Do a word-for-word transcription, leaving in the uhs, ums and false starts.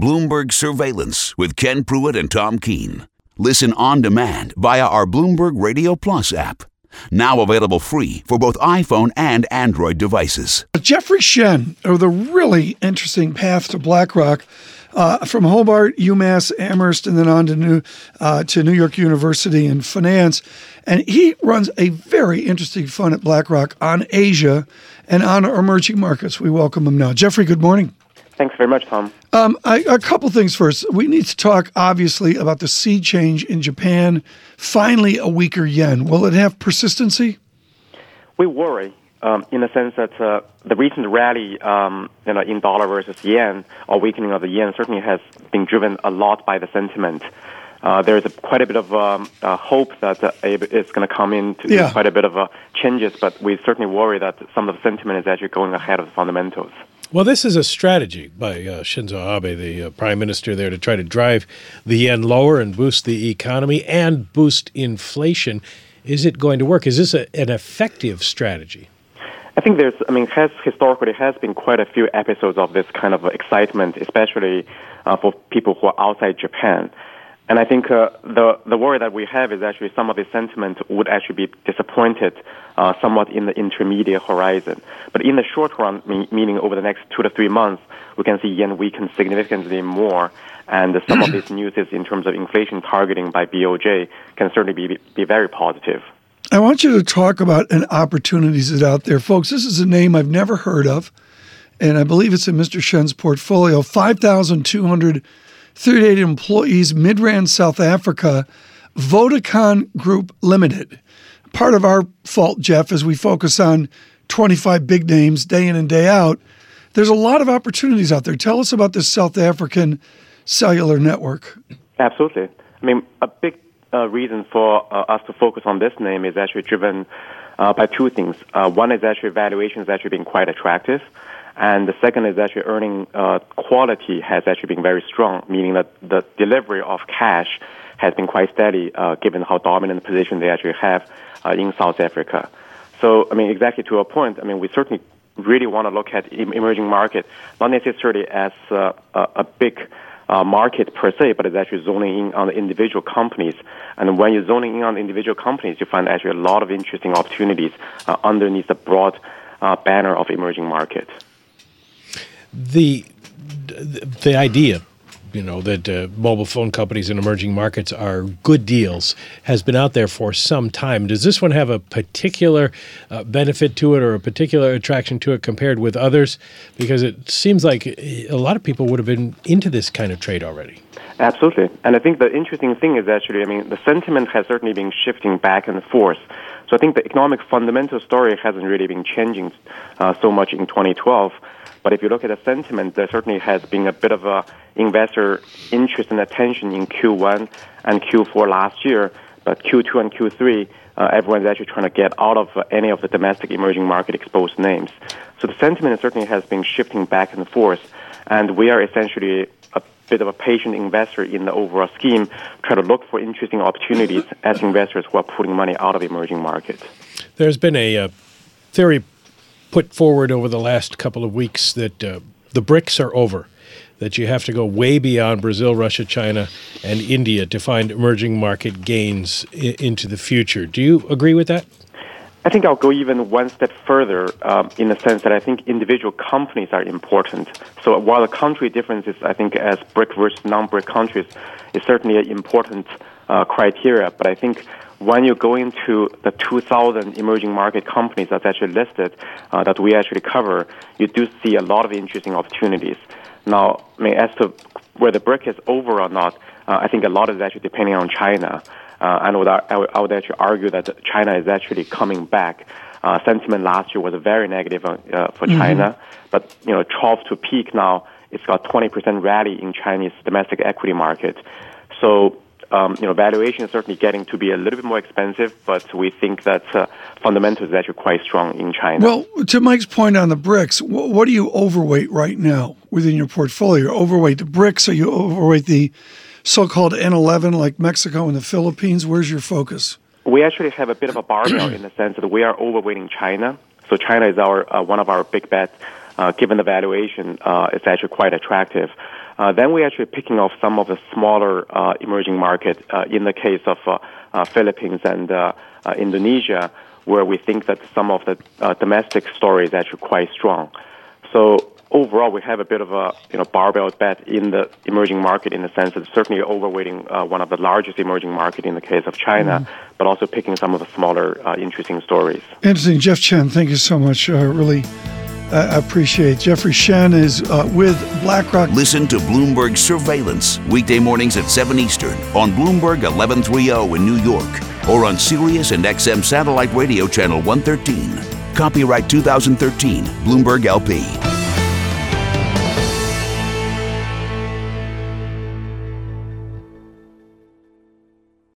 Bloomberg Surveillance with Ken Pruitt and Tom Keene. Listen on demand via our Bloomberg Radio Plus app. Now available free for both iPhone and Android devices. Jeffrey Shen, with a really interesting path to BlackRock, uh, from Hobart, UMass, Amherst, and then on to New uh, to New York University in finance. And he runs a very interesting fund at BlackRock on Asia and on emerging markets. We welcome him now. Jeffrey, good morning. Thanks very much, Tom. Um, I, a couple things first. We need to talk, obviously, about the sea change in Japan. Finally, a weaker yen. Will it have persistency? We worry um, in the sense that uh, the recent rally um, you know, in dollar versus yen, or weakening of the yen, certainly has been driven a lot by the sentiment. Uh, there's a, quite a bit of um, uh, hope that uh, it's going to come into yeah. quite a bit of uh, changes, but we certainly worry that some of the sentiment is actually going ahead of the fundamentals. Well, this is a strategy by uh, Shinzo Abe, the uh, prime minister there, to try to drive the yen lower and boost the economy and boost inflation. Is it going to work? Is this a, an effective strategy? I think there's, I mean, has historically has been quite a few episodes of this kind of excitement, especially uh, for people who are outside Japan. And I think uh, the the worry that we have is actually some of the sentiment would actually be disappointed uh, somewhat in the intermediate horizon. But in the short run, me- meaning over the next two to three months, we can see yen weaken significantly more. And some of these news is in terms of inflation targeting by B O J can certainly be be very positive. I want you to talk about an opportunities that are out there. Folks, this is a name I've never heard of, and I believe it's in Mister Shen's portfolio. five thousand two hundred thirty-eight employees, Midrand, South Africa, Vodacom Group Limited. Part of our fault, Jeff, is we focus on twenty-five big names day in and day out. There's a lot of opportunities out there. Tell us about this South African cellular network. Absolutely. I mean, a big uh, reason for uh, us to focus on this name is actually driven uh, by two things. Uh, one is actually valuation has actually been quite attractive. And the second is actually earning uh, quality has actually been very strong, meaning that the delivery of cash has been quite steady, uh, given how dominant a position they actually have uh, in South Africa. So, I mean, exactly to a point, I mean, we certainly really want to look at emerging market, not necessarily as uh, a, a big uh, market per se, but it's actually zoning in on the individual companies. And when you're zoning in on the individual companies, you find actually a lot of interesting opportunities uh, underneath the broad uh, banner of emerging markets. The the idea, you know, that uh, mobile phone companies in emerging markets are good deals has been out there for some time. Does this one have a particular uh, benefit to it or a particular attraction to it compared with others? Because it seems like a lot of people would have been into this kind of trade already. Absolutely. And I think the interesting thing is actually, I mean, the sentiment has certainly been shifting back and forth. So I think the economic fundamental story hasn't really been changing uh, so much in twenty twelve. But if you look at the sentiment, there certainly has been a bit of a investor interest and attention in Q one and Q four last year. But Q two and Q three, uh, everyone's actually trying to get out of uh, any of the domestic emerging market exposed names. So the sentiment certainly has been shifting back and forth. And we are essentially a bit of a patient investor in the overall scheme, try to look for interesting opportunities as investors who are putting money out of emerging markets. There's been a uh, theory put forward over the last couple of weeks that uh, the BRICS are over, that you have to go way beyond Brazil, Russia, China, and India to find emerging market gains I- into the future. Do you agree with that? I think I'll go even one step further um, in the sense that I think individual companies are important. So while the country differences, I think, as BRIC versus non-BRIC countries is certainly an important uh, criteria, but I think when you go into the two thousand emerging market companies that's actually listed, uh, that we actually cover, you do see a lot of interesting opportunities. Now, I mean, as to whether BRIC is over or not, uh, I think a lot is actually depending on China. Uh, and would, I, would, I would actually argue that China is actually coming back. Uh, sentiment last year was very negative uh, for mm-hmm. China, but you know, trough to peak now, it's got twenty percent rally in Chinese domestic equity market. So, um, you know, valuation is certainly getting to be a little bit more expensive, but we think that uh, fundamentals is actually quite strong in China. Well, to Mike's point on the BRICS, wh- what do you overweight right now within your portfolio? You're overweight the BRICS, or you overweight the so-called N eleven like Mexico and the Philippines? Where's your focus? We actually have a bit of a barbell in the sense that we are overweighting China. So China is our uh, one of our big bets. Uh, given the valuation, uh, it's actually quite attractive. Uh, then we're actually picking off some of the smaller uh, emerging markets uh, in the case of uh, uh, Philippines and uh, uh, Indonesia, where we think that some of the uh, domestic story is actually quite strong. So overall, we have a bit of a you know barbell bet in the emerging market in the sense that certainly overweighting uh, one of the largest emerging market in the case of China, mm. but also picking some of the smaller uh, interesting stories. Interesting. Jeff Chen, thank you so much. Uh, really I appreciate it. Jeffrey Shen is uh, with BlackRock. Listen to Bloomberg Surveillance weekday mornings at seven Eastern on Bloomberg eleven thirty in New York or on Sirius and X M Satellite Radio Channel one thirteen. Copyright two thousand thirteen, Bloomberg L P.